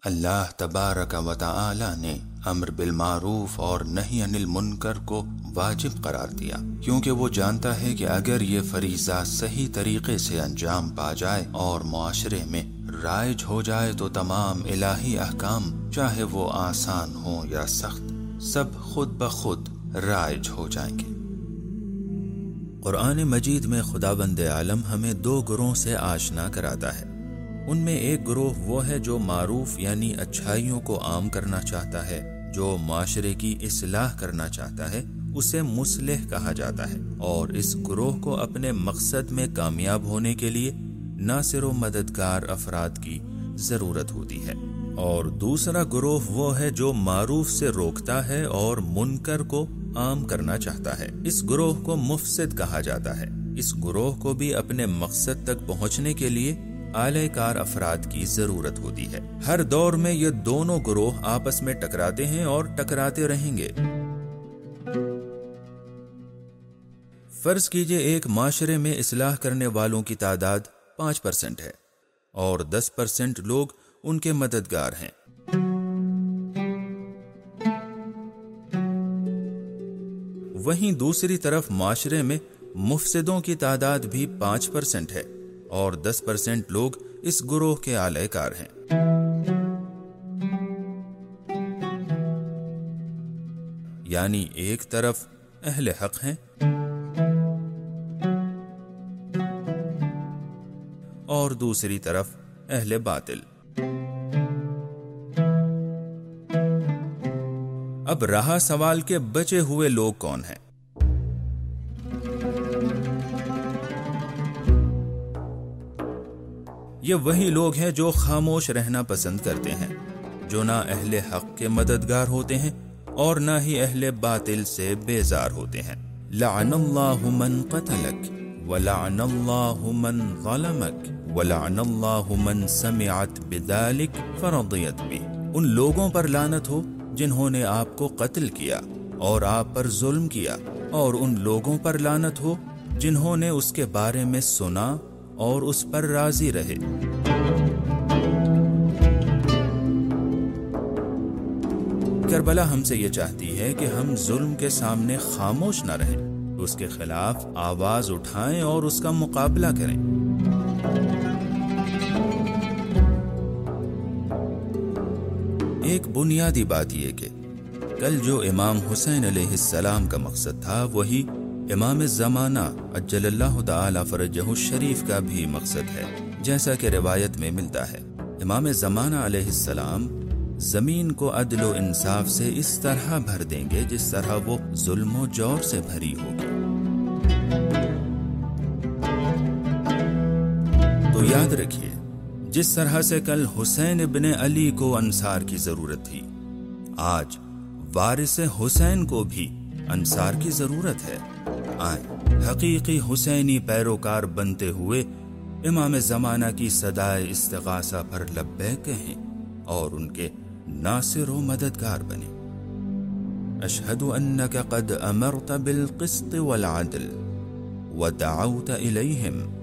اللہ تبارک و تعالی نے امر بالمعروف اور نہی عن المنکر کو واجب قرار دیا، کیونکہ وہ جانتا ہے کہ اگر یہ فریضہ صحیح طریقے سے انجام پا جائے اور معاشرے میں رائج ہو جائے تو تمام الہی احکام، چاہے وہ آسان ہوں یا سخت، سب خود بخود رائج ہو جائیں گے۔ قرآن مجید میں خداوند عالم ہمیں دو گروہ سے آشنا کراتا ہے۔ ان میں ایک گروہ وہ ہے جو معروف یعنی اچھائیوں کو عام کرنا چاہتا ہے، جو معاشرے کی اصلاح کرنا چاہتا ہے، اسے مصلح کہا جاتا ہے، اور اس گروہ کو اپنے مقصد میں کامیاب ہونے کے لیے ناصر و مددگار افراد کی ضرورت ہوتی ہے۔ اور دوسرا گروہ وہ ہے جو معروف سے روکتا ہے اور منکر کو عام کرنا چاہتا ہے، اس گروہ کو مفسد کہا جاتا ہے۔ اس گروہ کو بھی اپنے مقصد تک پہنچنے کے لیے اعلی کار افراد کی ضرورت ہوتی ہے۔ ہر دور میں یہ دونوں گروہ آپس میں ٹکراتے ہیں اور ٹکراتے رہیں گے۔ فرض کیجئے ایک معاشرے میں اصلاح کرنے والوں کی تعداد 5% ہے اور 10% لوگ ان کے مددگار ہیں۔ وہیں دوسری طرف معاشرے میں مفسدوں کی تعداد بھی 5% ہے اور 10% لوگ اس گروہ کے اعلی کار ہیں۔ یعنی ایک طرف اہل حق ہیں اور دوسری طرف اہل باطل۔ اب رہا سوال کہ بچے ہوئے لوگ کون ہیں؟ یہ وہی لوگ ہیں جو خاموش رہنا پسند کرتے ہیں، جو نہ اہل حق کے مددگار ہوتے ہیں اور نہ ہی اہل باطل سے بیزار ہوتے ہیں۔ لعن اللہ من قتلک ولعن اللہ من ظلمک ولعن اللہ من سمعت بذلک فرضیت بھی۔ ان لوگوں پر لعنت ہو جنہوں نے آپ کو قتل کیا اور آپ پر ظلم کیا، اور ان لوگوں پر لعنت ہو جنہوں نے اس کے بارے میں سنا اور اس پر راضی رہے۔ کربلا ہم سے یہ چاہتی ہے کہ ہم ظلم کے سامنے خاموش نہ رہیں، اس کے خلاف آواز اٹھائیں اور اس کا مقابلہ کریں۔ ایک بنیادی بات یہ کہ کل جو امام حسین علیہ السلام کا مقصد تھا، وہی امام زمانہ عجل اللہ تعالی فرجہ الشریف کا بھی مقصد ہے، جیسا کہ روایت میں ملتا ہے۔ امام زمانہ علیہ السلام زمین کو عدل و انصاف سے اس طرح بھر دیں گے جس طرح وہ ظلم و جور سے بھری ہوگی۔ تو یاد رکھیے، جس طرح سے کل حسین ابن علی کو انصار کی ضرورت تھی، آج وارث حسین کو بھی انصار کی ضرورت ہے۔ آئیں حقیقی حسینی پیروکار بنتے ہوئے امام زمانہ کی صدائے استغاثہ پر لبیک کہیں اور ان کے ناصر و مددگار بنیں۔ اشہد انک قد امرت بالقسط والعدل ودعوت الیہم